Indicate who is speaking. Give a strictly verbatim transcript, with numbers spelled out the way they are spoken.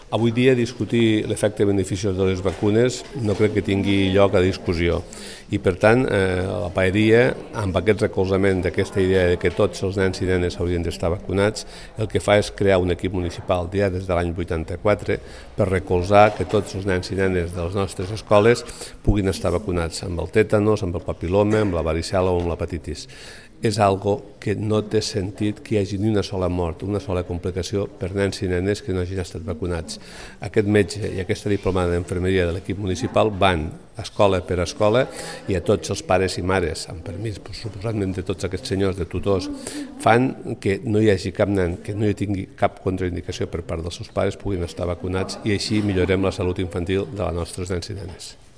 Speaker 1: Avui dia discutir l'efecte beneficiós de les vacunes no crec que tingui lloc a discussió i per tant eh, la paeria, amb aquest recolzament d'aquesta idea de que tots els nens i nenes haurien d'estar vacunats, el que fa és crear un equip municipal ja des de l'any vuitanta-quatre per recolzar que tots els nens i nenes de les nostres escoles puguin estar vacunats amb el tètanos, amb el papiloma, amb la varicel·la o amb l'hepatitis. És algo que no té sentit que hi hagi ni una sola mort, una sola complicació per nens i nenes que no hagin estat vacunats. Aquest metge i aquesta diplomada d'infermeria de l'equip municipal van escola per escola i a tots els pares i mares, amb permís, suposadament de tots aquests senyors de tutors, fan que no hi hagi cap nen que no hi tingui cap contraindicació per part dels seus pares puguin estar vacunats i així millorem la salut infantil de les nostres nens i nenes.